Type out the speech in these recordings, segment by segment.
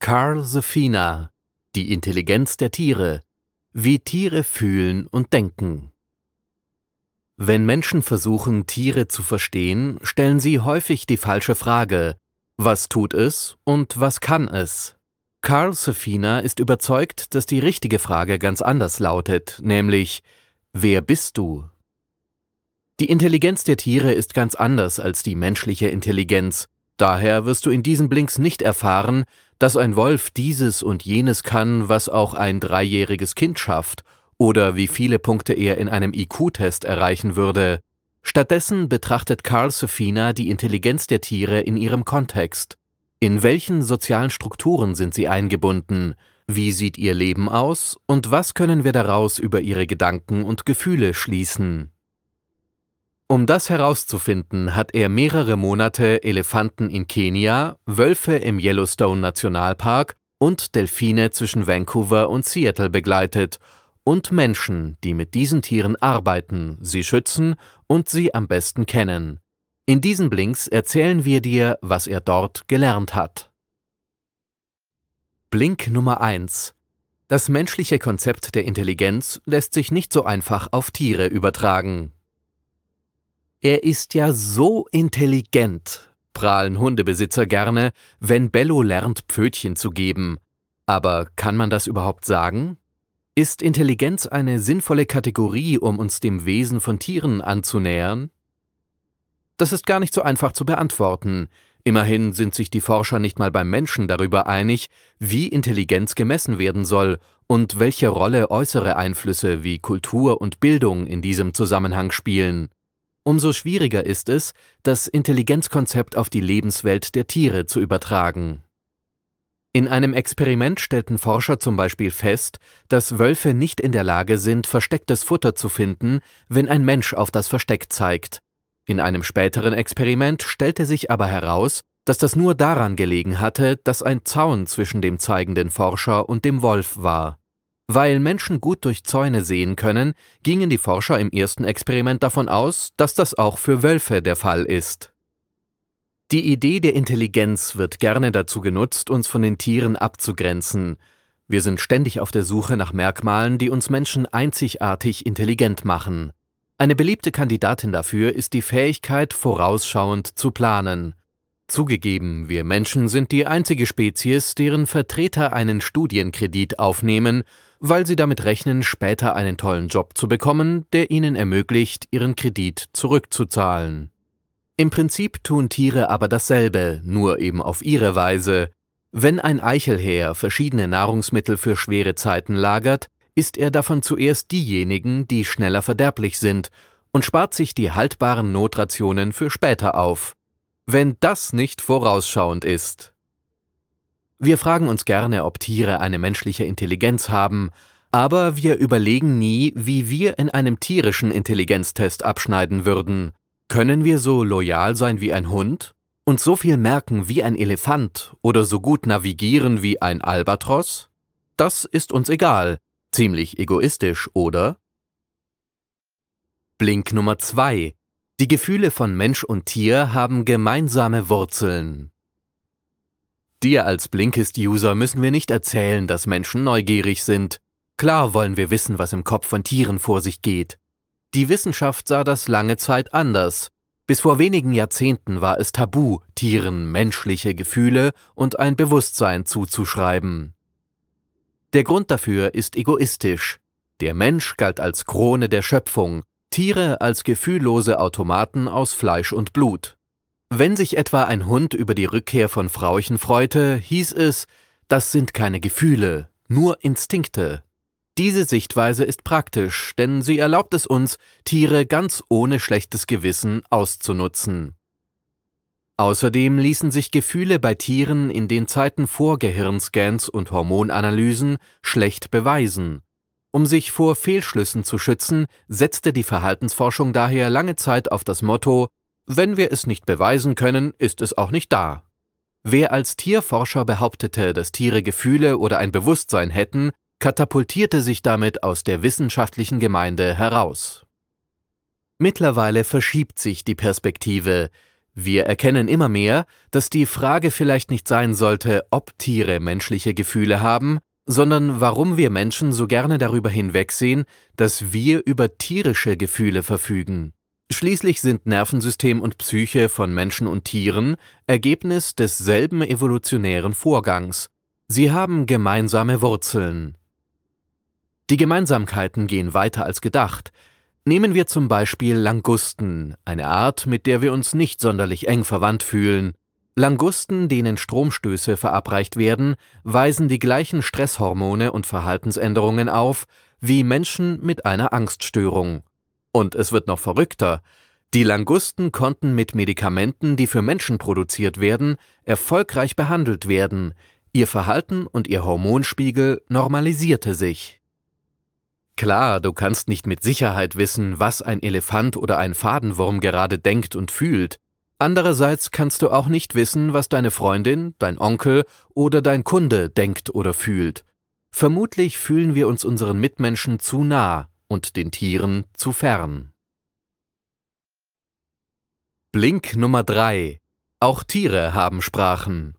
Carl Safina, die Intelligenz der Tiere, wie Tiere fühlen und denken. Wenn Menschen versuchen, Tiere zu verstehen, stellen sie häufig die falsche Frage: Was tut es und was kann es? Carl Safina ist überzeugt, dass die richtige Frage ganz anders lautet, nämlich: Wer bist du? Die Intelligenz der Tiere ist ganz anders als die menschliche Intelligenz. Daher wirst du in diesen Blinks nicht erfahren, dass ein Wolf dieses und jenes kann, was auch ein 3-jähriges Kind schafft, oder wie viele Punkte er in einem IQ-Test erreichen würde. Stattdessen betrachtet Carl Safina die Intelligenz der Tiere in ihrem Kontext. In welchen sozialen Strukturen sind sie eingebunden? Wie sieht ihr Leben aus? Und was können wir daraus über ihre Gedanken und Gefühle schließen? Um das herauszufinden, hat er mehrere Monate Elefanten in Kenia, Wölfe im Yellowstone Nationalpark und Delfine zwischen Vancouver und Seattle begleitet und Menschen, die mit diesen Tieren arbeiten, sie schützen und sie am besten kennen. In diesen Blinks erzählen wir dir, was er dort gelernt hat. Blink Nummer 1: Das menschliche Konzept der Intelligenz lässt sich nicht so einfach auf Tiere übertragen. Er ist ja so intelligent, prahlen Hundebesitzer gerne, wenn Bello lernt, Pfötchen zu geben. Aber kann man das überhaupt sagen? Ist Intelligenz eine sinnvolle Kategorie, um uns dem Wesen von Tieren anzunähern? Das ist gar nicht so einfach zu beantworten. Immerhin sind sich die Forscher nicht mal beim Menschen darüber einig, wie Intelligenz gemessen werden soll und welche Rolle äußere Einflüsse wie Kultur und Bildung in diesem Zusammenhang spielen. Umso schwieriger ist es, das Intelligenzkonzept auf die Lebenswelt der Tiere zu übertragen. In einem Experiment stellten Forscher zum Beispiel fest, dass Wölfe nicht in der Lage sind, verstecktes Futter zu finden, wenn ein Mensch auf das Versteck zeigt. In einem späteren Experiment stellte sich aber heraus, dass das nur daran gelegen hatte, dass ein Zaun zwischen dem zeigenden Forscher und dem Wolf war. Weil Menschen gut durch Zäune sehen können, gingen die Forscher im ersten Experiment davon aus, dass das auch für Wölfe der Fall ist. Die Idee der Intelligenz wird gerne dazu genutzt, uns von den Tieren abzugrenzen. Wir sind ständig auf der Suche nach Merkmalen, die uns Menschen einzigartig intelligent machen. Eine beliebte Kandidatin dafür ist die Fähigkeit, vorausschauend zu planen. Zugegeben, wir Menschen sind die einzige Spezies, deren Vertreter einen Studienkredit aufnehmen, weil sie damit rechnen, später einen tollen Job zu bekommen, der ihnen ermöglicht, ihren Kredit zurückzuzahlen. Im Prinzip tun Tiere aber dasselbe, nur eben auf ihre Weise. Wenn ein Eichelhäher verschiedene Nahrungsmittel für schwere Zeiten lagert, isst er davon zuerst diejenigen, die schneller verderblich sind, und spart sich die haltbaren Notrationen für später auf. Wenn das nicht vorausschauend ist. Wir fragen uns gerne, ob Tiere eine menschliche Intelligenz haben, aber wir überlegen nie, wie wir in einem tierischen Intelligenztest abschneiden würden. Können wir so loyal sein wie ein Hund? Und so viel merken wie ein Elefant oder so gut navigieren wie ein Albatros? Das ist uns egal. Ziemlich egoistisch, oder? Blink Nummer 2: Die Gefühle von Mensch und Tier haben gemeinsame Wurzeln. Dir als Blinkist-User müssen wir nicht erzählen, dass Menschen neugierig sind. Klar wollen wir wissen, was im Kopf von Tieren vor sich geht. Die Wissenschaft sah das lange Zeit anders. Bis vor wenigen Jahrzehnten war es tabu, Tieren menschliche Gefühle und ein Bewusstsein zuzuschreiben. Der Grund dafür ist egoistisch. Der Mensch galt als Krone der Schöpfung, Tiere als gefühllose Automaten aus Fleisch und Blut. Wenn sich etwa ein Hund über die Rückkehr von Frauchen freute, hieß es, das sind keine Gefühle, nur Instinkte. Diese Sichtweise ist praktisch, denn sie erlaubt es uns, Tiere ganz ohne schlechtes Gewissen auszunutzen. Außerdem ließen sich Gefühle bei Tieren in den Zeiten vor Gehirnscans und Hormonanalysen schlecht beweisen. Um sich vor Fehlschlüssen zu schützen, setzte die Verhaltensforschung daher lange Zeit auf das Motto: Wenn wir es nicht beweisen können, ist es auch nicht da. Wer als Tierforscher behauptete, dass Tiere Gefühle oder ein Bewusstsein hätten, katapultierte sich damit aus der wissenschaftlichen Gemeinde heraus. Mittlerweile verschiebt sich die Perspektive. Wir erkennen immer mehr, dass die Frage vielleicht nicht sein sollte, ob Tiere menschliche Gefühle haben, sondern warum wir Menschen so gerne darüber hinwegsehen, dass wir über tierische Gefühle verfügen. Schließlich sind Nervensystem und Psyche von Menschen und Tieren Ergebnis desselben evolutionären Vorgangs. Sie haben gemeinsame Wurzeln. Die Gemeinsamkeiten gehen weiter als gedacht. Nehmen wir zum Beispiel Langusten, eine Art, mit der wir uns nicht sonderlich eng verwandt fühlen. Langusten, denen Stromstöße verabreicht werden, weisen die gleichen Stresshormone und Verhaltensänderungen auf wie Menschen mit einer Angststörung. Und es wird noch verrückter. Die Langusten konnten mit Medikamenten, die für Menschen produziert werden, erfolgreich behandelt werden. Ihr Verhalten und ihr Hormonspiegel normalisierte sich. Klar, du kannst nicht mit Sicherheit wissen, was ein Elefant oder ein Fadenwurm gerade denkt und fühlt. Andererseits kannst du auch nicht wissen, was deine Freundin, dein Onkel oder dein Kunde denkt oder fühlt. Vermutlich fühlen wir uns unseren Mitmenschen zu nah und den Tieren zu fern. Blink Nummer 3. Auch Tiere haben Sprachen.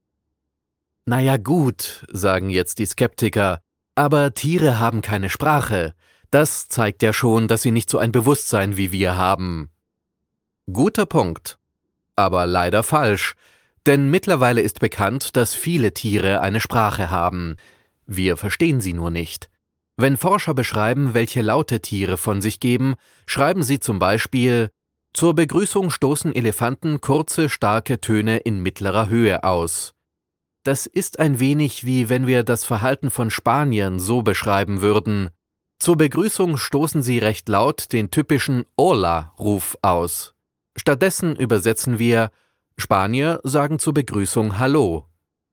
Naja gut, sagen jetzt die Skeptiker, aber Tiere haben keine Sprache. Das zeigt ja schon, dass sie nicht so ein Bewusstsein wie wir haben. Guter Punkt. Aber leider falsch, denn mittlerweile ist bekannt, dass viele Tiere eine Sprache haben. Wir verstehen sie nur nicht. Wenn Forscher beschreiben, welche Laute Tiere von sich geben, schreiben sie zum Beispiel: Zur Begrüßung stoßen Elefanten kurze, starke Töne in mittlerer Höhe aus. Das ist ein wenig wie wenn wir das Verhalten von Spaniern so beschreiben würden: Zur Begrüßung stoßen sie recht laut den typischen Hola-Ruf aus. Stattdessen übersetzen wir: Spanier sagen zur Begrüßung Hallo.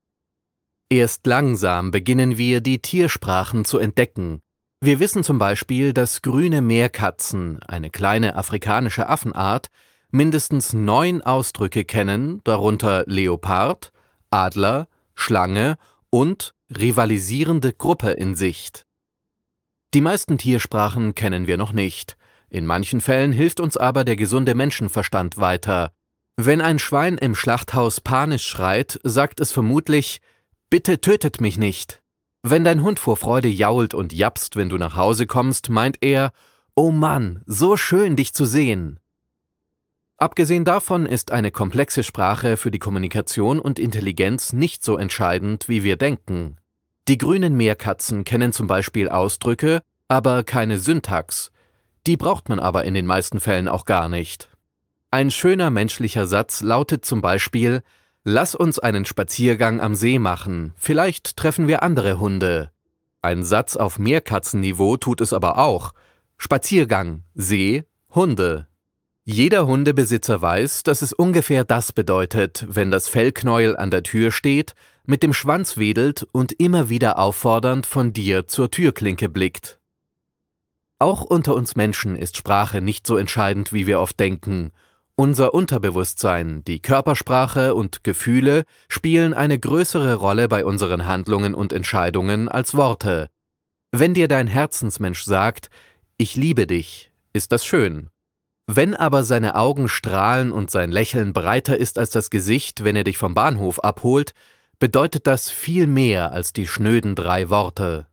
Erst langsam beginnen wir, die Tiersprachen zu entdecken. Wir wissen zum Beispiel, dass grüne Meerkatzen, eine kleine afrikanische Affenart, mindestens 9 Ausdrücke kennen, darunter Leopard, Adler, Schlange und rivalisierende Gruppe in Sicht. Die meisten Tiersprachen kennen wir noch nicht. In manchen Fällen hilft uns aber der gesunde Menschenverstand weiter. Wenn ein Schwein im Schlachthaus panisch schreit, sagt es vermutlich: Bitte tötet mich nicht. Wenn dein Hund vor Freude jault und japst, wenn du nach Hause kommst, meint er: Oh Mann, so schön, dich zu sehen. Abgesehen davon ist eine komplexe Sprache für die Kommunikation und Intelligenz nicht so entscheidend, wie wir denken. Die grünen Meerkatzen kennen zum Beispiel Ausdrücke, aber keine Syntax. Die braucht man aber in den meisten Fällen auch gar nicht. Ein schöner menschlicher Satz lautet zum Beispiel: Lass uns einen Spaziergang am See machen, vielleicht treffen wir andere Hunde. Ein Satz auf Meerkatzenniveau tut es aber auch: Spaziergang, See, Hunde. Jeder Hundebesitzer weiß, dass es ungefähr das bedeutet, wenn das Fellknäuel an der Tür steht, mit dem Schwanz wedelt und immer wieder auffordernd von dir zur Türklinke blickt. Auch unter uns Menschen ist Sprache nicht so entscheidend, wie wir oft denken. Unser Unterbewusstsein, die Körpersprache und Gefühle spielen eine größere Rolle bei unseren Handlungen und Entscheidungen als Worte. Wenn dir dein Herzensmensch sagt: Ich liebe dich, ist das schön. Wenn aber seine Augen strahlen und sein Lächeln breiter ist als das Gesicht, wenn er dich vom Bahnhof abholt, bedeutet das viel mehr als die schnöden 3 Worte.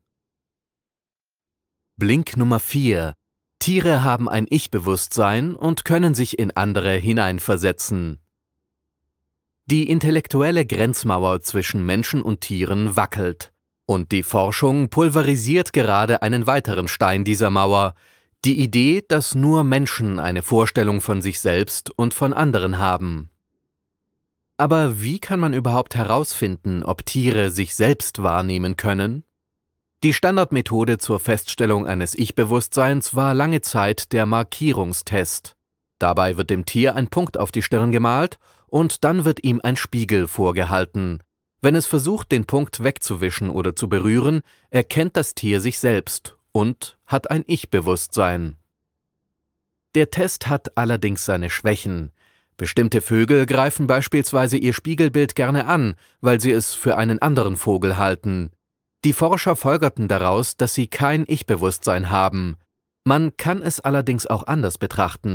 Blink Nummer 4. Tiere haben ein Ich-Bewusstsein und können sich in andere hineinversetzen. Die intellektuelle Grenzmauer zwischen Menschen und Tieren wackelt. Und die Forschung pulverisiert gerade einen weiteren Stein dieser Mauer: die Idee, dass nur Menschen eine Vorstellung von sich selbst und von anderen haben. Aber wie kann man überhaupt herausfinden, ob Tiere sich selbst wahrnehmen können? Die Standardmethode zur Feststellung eines Ich-Bewusstseins war lange Zeit der Markierungstest. Dabei wird dem Tier ein Punkt auf die Stirn gemalt und dann wird ihm ein Spiegel vorgehalten. Wenn es versucht, den Punkt wegzuwischen oder zu berühren, erkennt das Tier sich selbst und hat ein Ich-Bewusstsein. Der Test hat allerdings seine Schwächen. Bestimmte Vögel greifen beispielsweise ihr Spiegelbild gerne an, weil sie es für einen anderen Vogel halten. Die Forscher folgerten daraus, dass sie kein Ich-Bewusstsein haben. Man kann es allerdings auch anders betrachten.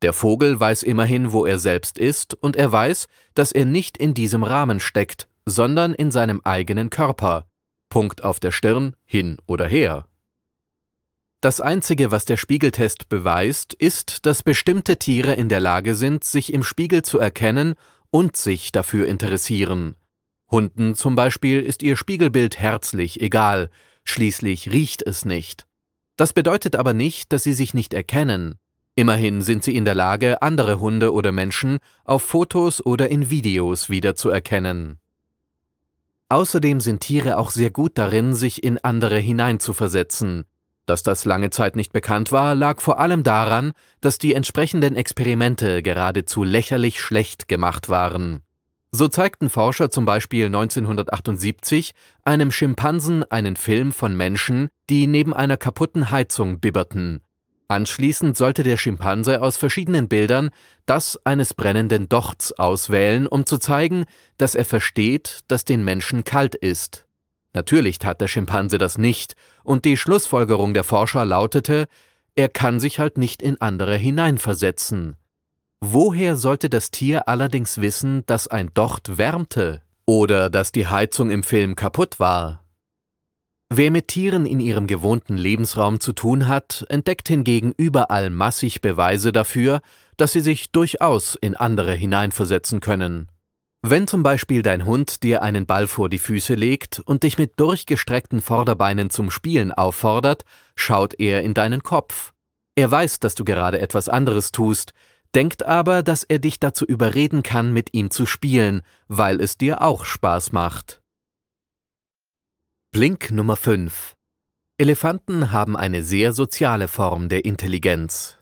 Der Vogel weiß immerhin, wo er selbst ist, und er weiß, dass er nicht in diesem Rahmen steckt, sondern in seinem eigenen Körper. Punkt auf der Stirn, hin oder her. Das Einzige, was der Spiegeltest beweist, ist, dass bestimmte Tiere in der Lage sind, sich im Spiegel zu erkennen und sich dafür interessieren. Hunden zum Beispiel ist ihr Spiegelbild herzlich egal, schließlich riecht es nicht. Das bedeutet aber nicht, dass sie sich nicht erkennen. Immerhin sind sie in der Lage, andere Hunde oder Menschen auf Fotos oder in Videos wiederzuerkennen. Außerdem sind Tiere auch sehr gut darin, sich in andere hineinzuversetzen. Dass das lange Zeit nicht bekannt war, lag vor allem daran, dass die entsprechenden Experimente geradezu lächerlich schlecht gemacht waren. So zeigten Forscher zum Beispiel 1978 einem Schimpansen einen Film von Menschen, die neben einer kaputten Heizung bibberten. Anschließend sollte der Schimpanse aus verschiedenen Bildern das eines brennenden Dochts auswählen, um zu zeigen, dass er versteht, dass den Menschen kalt ist. Natürlich tat der Schimpanse das nicht, und die Schlussfolgerung der Forscher lautete, er kann sich halt nicht in andere hineinversetzen. Woher sollte das Tier allerdings wissen, dass ein Docht wärmte oder dass die Heizung im Film kaputt war? Wer mit Tieren in ihrem gewohnten Lebensraum zu tun hat, entdeckt hingegen überall massig Beweise dafür, dass sie sich durchaus in andere hineinversetzen können. Wenn zum Beispiel dein Hund dir einen Ball vor die Füße legt und dich mit durchgestreckten Vorderbeinen zum Spielen auffordert, schaut er in deinen Kopf. Er weiß, dass du gerade etwas anderes tust, denkt aber, dass er dich dazu überreden kann, mit ihm zu spielen, weil es dir auch Spaß macht. Blink Nummer 5. Elefanten haben eine sehr soziale Form der Intelligenz.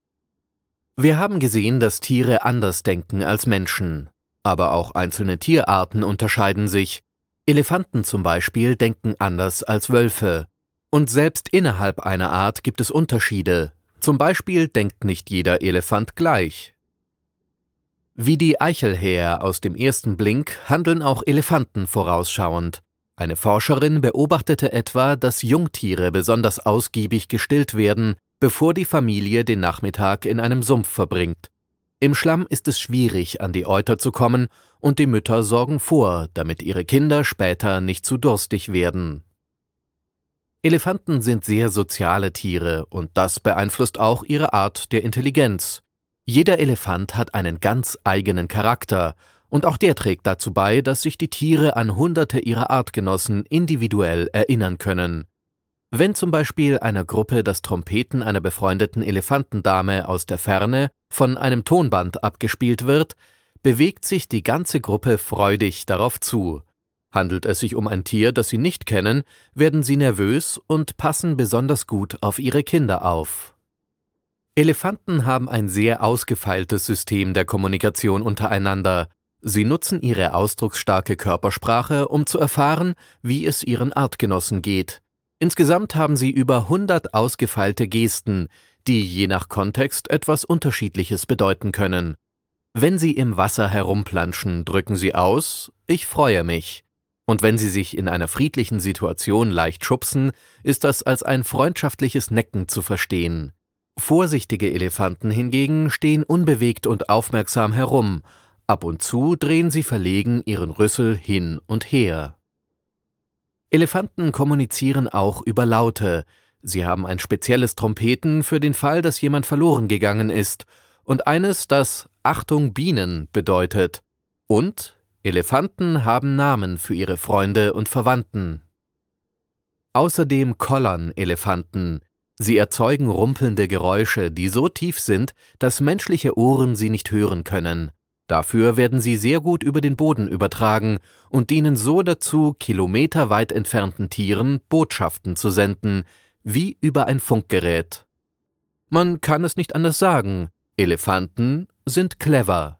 Wir haben gesehen, dass Tiere anders denken als Menschen. Aber auch einzelne Tierarten unterscheiden sich. Elefanten zum Beispiel denken anders als Wölfe. Und selbst innerhalb einer Art gibt es Unterschiede. Zum Beispiel denkt nicht jeder Elefant gleich. Wie die Eichelhäher aus dem ersten Blink handeln auch Elefanten vorausschauend. Eine Forscherin beobachtete etwa, dass Jungtiere besonders ausgiebig gestillt werden, bevor die Familie den Nachmittag in einem Sumpf verbringt. Im Schlamm ist es schwierig, an die Euter zu kommen, und die Mütter sorgen vor, damit ihre Kinder später nicht zu durstig werden. Elefanten sind sehr soziale Tiere, und das beeinflusst auch ihre Art der Intelligenz. Jeder Elefant hat einen ganz eigenen Charakter, und auch der trägt dazu bei, dass sich die Tiere an Hunderte ihrer Artgenossen individuell erinnern können. Wenn zum Beispiel einer Gruppe das Trompeten einer befreundeten Elefantendame aus der Ferne von einem Tonband abgespielt wird, bewegt sich die ganze Gruppe freudig darauf zu. Handelt es sich um ein Tier, das sie nicht kennen, werden sie nervös und passen besonders gut auf ihre Kinder auf. Elefanten haben ein sehr ausgefeiltes System der Kommunikation untereinander. Sie nutzen ihre ausdrucksstarke Körpersprache, um zu erfahren, wie es ihren Artgenossen geht. Insgesamt haben sie über 100 ausgefeilte Gesten, die je nach Kontext etwas Unterschiedliches bedeuten können. Wenn sie im Wasser herumplanschen, drücken sie aus: Ich freue mich. Und wenn sie sich in einer friedlichen Situation leicht schubsen, ist das als ein freundschaftliches Necken zu verstehen. Vorsichtige Elefanten hingegen stehen unbewegt und aufmerksam herum. Ab und zu drehen sie verlegen ihren Rüssel hin und her. Elefanten kommunizieren auch über Laute. Sie haben ein spezielles Trompeten für den Fall, dass jemand verloren gegangen ist, und eines, das »Achtung Bienen« bedeutet. Und Elefanten haben Namen für ihre Freunde und Verwandten. Außerdem kollern Elefanten. Sie erzeugen rumpelnde Geräusche, die so tief sind, dass menschliche Ohren sie nicht hören können. Dafür werden sie sehr gut über den Boden übertragen und dienen so dazu, kilometerweit entfernten Tieren Botschaften zu senden, wie über ein Funkgerät. Man kann es nicht anders sagen, Elefanten sind clever.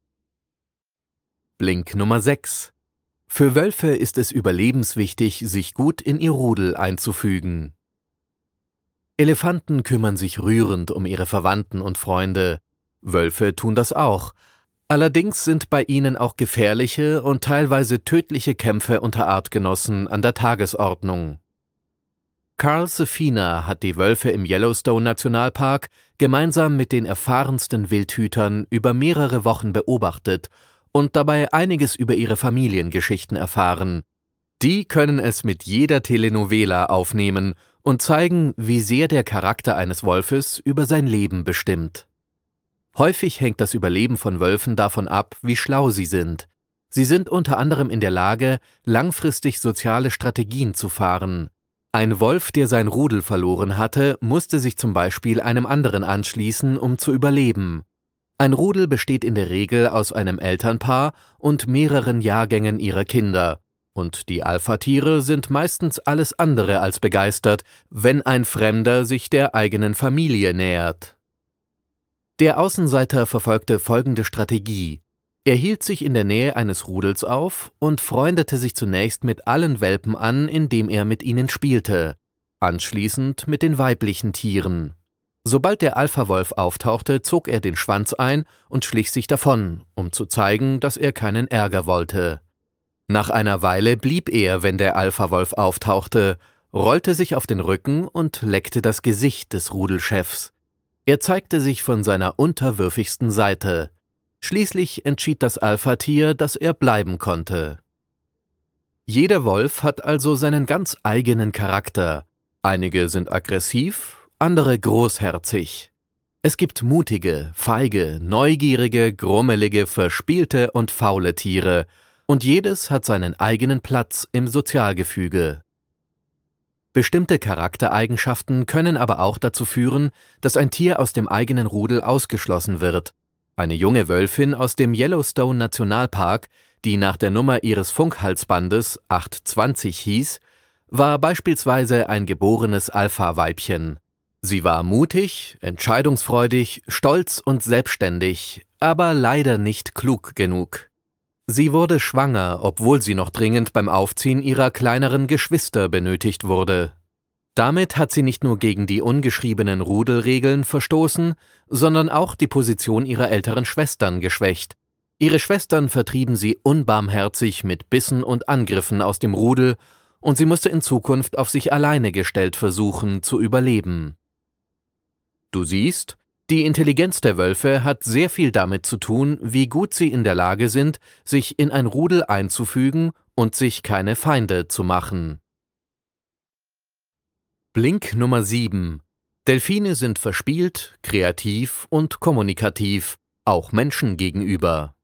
Blink Nummer 6. Für Wölfe ist es überlebenswichtig, sich gut in ihr Rudel einzufügen. Elefanten kümmern sich rührend um ihre Verwandten und Freunde. Wölfe tun das auch. Allerdings sind bei ihnen auch gefährliche und teilweise tödliche Kämpfe unter Artgenossen an der Tagesordnung. Carl Safina hat die Wölfe im Yellowstone-Nationalpark gemeinsam mit den erfahrensten Wildhütern über mehrere Wochen beobachtet und dabei einiges über ihre Familiengeschichten erfahren. Die können es mit jeder Telenovela aufnehmen und zeigen, wie sehr der Charakter eines Wolfes über sein Leben bestimmt. Häufig hängt das Überleben von Wölfen davon ab, wie schlau sie sind. Sie sind unter anderem in der Lage, langfristig soziale Strategien zu fahren. Ein Wolf, der sein Rudel verloren hatte, musste sich zum Beispiel einem anderen anschließen, um zu überleben. Ein Rudel besteht in der Regel aus einem Elternpaar und mehreren Jahrgängen ihrer Kinder. Und die Alpha-Tiere sind meistens alles andere als begeistert, wenn ein Fremder sich der eigenen Familie nähert. Der Außenseiter verfolgte folgende Strategie. Er hielt sich in der Nähe eines Rudels auf und freundete sich zunächst mit allen Welpen an, indem er mit ihnen spielte, anschließend mit den weiblichen Tieren. Sobald der Alpha-Wolf auftauchte, zog er den Schwanz ein und schlich sich davon, um zu zeigen, dass er keinen Ärger wollte. Nach einer Weile blieb er, wenn der Alpha-Wolf auftauchte, rollte sich auf den Rücken und leckte das Gesicht des Rudelchefs. Er zeigte sich von seiner unterwürfigsten Seite. Schließlich entschied das Alpha-Tier, dass er bleiben konnte. Jeder Wolf hat also seinen ganz eigenen Charakter. Einige sind aggressiv, andere großherzig. Es gibt mutige, feige, neugierige, grummelige, verspielte und faule Tiere, und jedes hat seinen eigenen Platz im Sozialgefüge. Bestimmte Charaktereigenschaften können aber auch dazu führen, dass ein Tier aus dem eigenen Rudel ausgeschlossen wird. Eine junge Wölfin aus dem Yellowstone-Nationalpark, die nach der Nummer ihres Funkhalsbandes 820 hieß, war beispielsweise ein geborenes Alpha-Weibchen. Sie war mutig, entscheidungsfreudig, stolz und selbstständig, aber leider nicht klug genug. Sie wurde schwanger, obwohl sie noch dringend beim Aufziehen ihrer kleineren Geschwister benötigt wurde. Damit hat sie nicht nur gegen die ungeschriebenen Rudelregeln verstoßen, sondern auch die Position ihrer älteren Schwestern geschwächt. Ihre Schwestern vertrieben sie unbarmherzig mit Bissen und Angriffen aus dem Rudel, und sie musste in Zukunft auf sich alleine gestellt versuchen, zu überleben. Du siehst, die Intelligenz der Wölfe hat sehr viel damit zu tun, wie gut sie in der Lage sind, sich in ein Rudel einzufügen und sich keine Feinde zu machen. Blink Nummer 7. Delfine sind verspielt, kreativ und kommunikativ, auch Menschen gegenüber.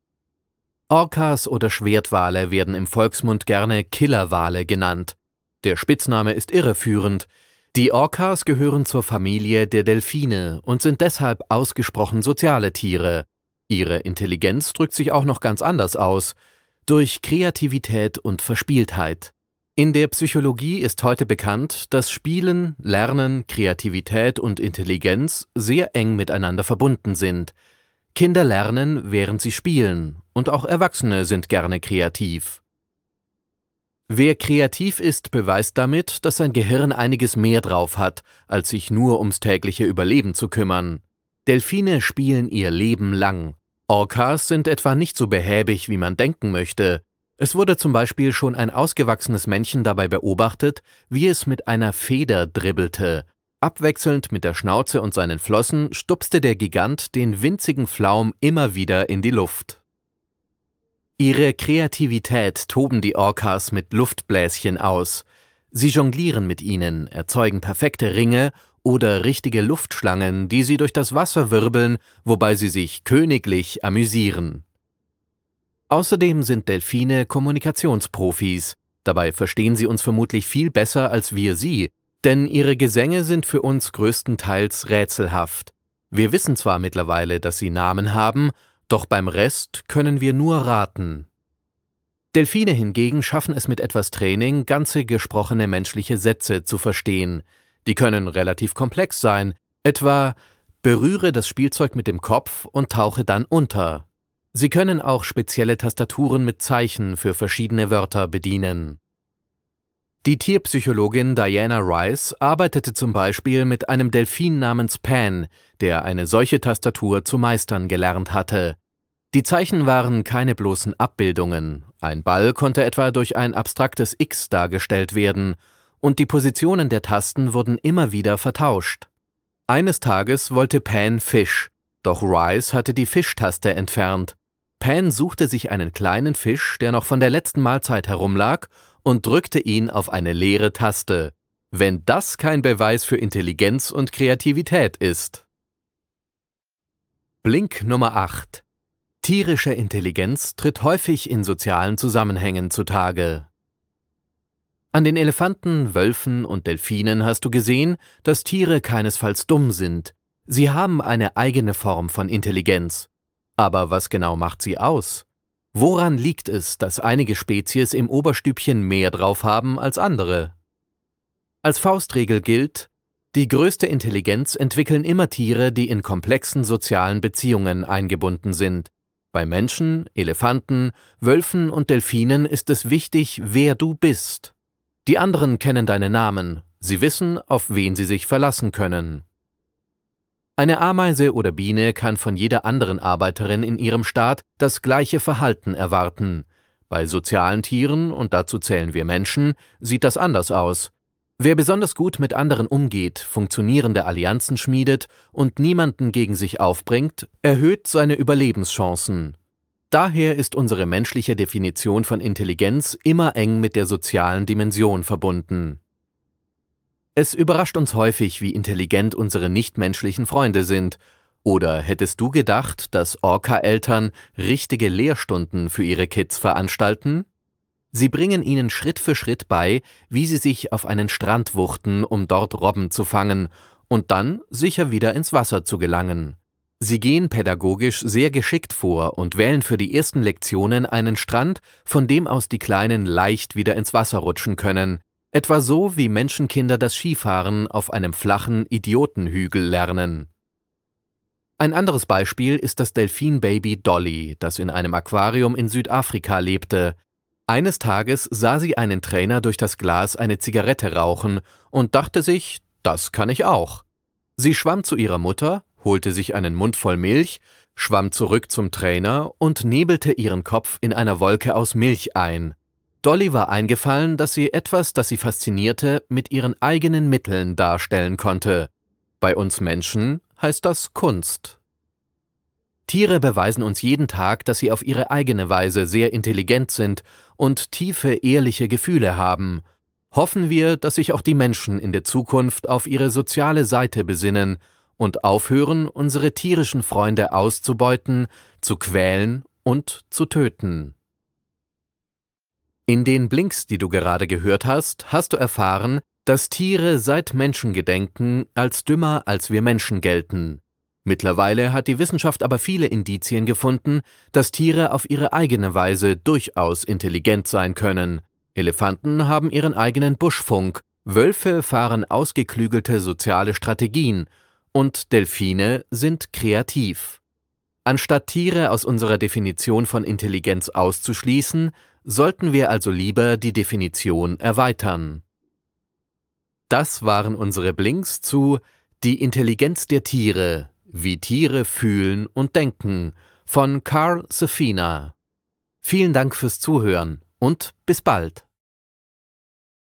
Orcas oder Schwertwale werden im Volksmund gerne Killerwale genannt. Der Spitzname ist irreführend. Die Orcas gehören zur Familie der Delfine und sind deshalb ausgesprochen soziale Tiere. Ihre Intelligenz drückt sich auch noch ganz anders aus, durch Kreativität und Verspieltheit. In der Psychologie ist heute bekannt, dass Spielen, Lernen, Kreativität und Intelligenz sehr eng miteinander verbunden sind. Kinder lernen, während sie spielen, und auch Erwachsene sind gerne kreativ. Wer kreativ ist, beweist damit, dass sein Gehirn einiges mehr drauf hat, als sich nur ums tägliche Überleben zu kümmern. Delfine spielen ihr Leben lang. Orcas sind etwa nicht so behäbig, wie man denken möchte. Es wurde zum Beispiel schon ein ausgewachsenes Männchen dabei beobachtet, wie es mit einer Feder dribbelte. Abwechselnd mit der Schnauze und seinen Flossen stupste der Gigant den winzigen Pflaum immer wieder in die Luft. Ihre Kreativität toben die Orcas mit Luftbläschen aus. Sie jonglieren mit ihnen, erzeugen perfekte Ringe oder richtige Luftschlangen, die sie durch das Wasser wirbeln, wobei sie sich königlich amüsieren. Außerdem sind Delfine Kommunikationsprofis. Dabei verstehen sie uns vermutlich viel besser als wir sie, denn ihre Gesänge sind für uns größtenteils rätselhaft. Wir wissen zwar mittlerweile, dass sie Namen haben, doch beim Rest können wir nur raten. Delfine hingegen schaffen es mit etwas Training, ganze gesprochene menschliche Sätze zu verstehen. Die können relativ komplex sein, etwa „berühre das Spielzeug mit dem Kopf und tauche dann unter“. Sie können auch spezielle Tastaturen mit Zeichen für verschiedene Wörter bedienen. Die Tierpsychologin Diana Rice arbeitete zum Beispiel mit einem Delfin namens Pan, der eine solche Tastatur zu meistern gelernt hatte. Die Zeichen waren keine bloßen Abbildungen. Ein Ball konnte etwa durch ein abstraktes X dargestellt werden, und die Positionen der Tasten wurden immer wieder vertauscht. Eines Tages wollte Pan Fisch, doch Rice hatte die Fischtaste entfernt. Pan suchte sich einen kleinen Fisch, der noch von der letzten Mahlzeit herumlag, und drückte ihn auf eine leere Taste. Wenn das kein Beweis für Intelligenz und Kreativität ist. Blink Nummer 8. Tierische Intelligenz tritt häufig in sozialen Zusammenhängen zutage. An den Elefanten, Wölfen und Delfinen hast du gesehen, dass Tiere keinesfalls dumm sind. Sie haben eine eigene Form von Intelligenz. Aber was genau macht sie aus? Woran liegt es, dass einige Spezies im Oberstübchen mehr drauf haben als andere? Als Faustregel gilt: Die größte Intelligenz entwickeln immer Tiere, die in komplexen sozialen Beziehungen eingebunden sind. Bei Menschen, Elefanten, Wölfen und Delfinen ist es wichtig, wer du bist. Die anderen kennen deinen Namen, sie wissen, auf wen sie sich verlassen können. Eine Ameise oder Biene kann von jeder anderen Arbeiterin in ihrem Staat das gleiche Verhalten erwarten. Bei sozialen Tieren, und dazu zählen wir Menschen, sieht das anders aus. Wer besonders gut mit anderen umgeht, funktionierende Allianzen schmiedet und niemanden gegen sich aufbringt, erhöht seine Überlebenschancen. Daher ist unsere menschliche Definition von Intelligenz immer eng mit der sozialen Dimension verbunden. Es überrascht uns häufig, wie intelligent unsere nichtmenschlichen Freunde sind. Oder hättest du gedacht, dass Orca-Eltern richtige Lehrstunden für ihre Kids veranstalten? Sie bringen ihnen Schritt für Schritt bei, wie sie sich auf einen Strand wuchten, um dort Robben zu fangen und dann sicher wieder ins Wasser zu gelangen. Sie gehen pädagogisch sehr geschickt vor und wählen für die ersten Lektionen einen Strand, von dem aus die Kleinen leicht wieder ins Wasser rutschen können. Etwa so, wie Menschenkinder das Skifahren auf einem flachen Idiotenhügel lernen. Ein anderes Beispiel ist das Delfinbaby Dolly, das in einem Aquarium in Südafrika lebte. Eines Tages sah sie einen Trainer durch das Glas eine Zigarette rauchen und dachte sich, das kann ich auch. Sie schwamm zu ihrer Mutter, holte sich einen Mund voll Milch, schwamm zurück zum Trainer und nebelte ihren Kopf in einer Wolke aus Milch ein. Dolly war eingefallen, dass sie etwas, das sie faszinierte, mit ihren eigenen Mitteln darstellen konnte. Bei uns Menschen heißt das Kunst. Tiere beweisen uns jeden Tag, dass sie auf ihre eigene Weise sehr intelligent sind und tiefe, ehrliche Gefühle haben. Hoffen wir, dass sich auch die Menschen in der Zukunft auf ihre soziale Seite besinnen und aufhören, unsere tierischen Freunde auszubeuten, zu quälen und zu töten. In den Blinks, die du gerade gehört hast, hast du erfahren, dass Tiere seit Menschengedenken als dümmer als wir Menschen gelten. Mittlerweile hat die Wissenschaft aber viele Indizien gefunden, dass Tiere auf ihre eigene Weise durchaus intelligent sein können. Elefanten haben ihren eigenen Buschfunk, Wölfe fahren ausgeklügelte soziale Strategien und Delfine sind kreativ. Anstatt Tiere aus unserer Definition von Intelligenz auszuschließen, sollten wir also lieber die Definition erweitern. Das waren unsere Blinks zu Die Intelligenz der Tiere, wie Tiere fühlen und denken von Carl Safina. Vielen Dank fürs Zuhören und bis bald.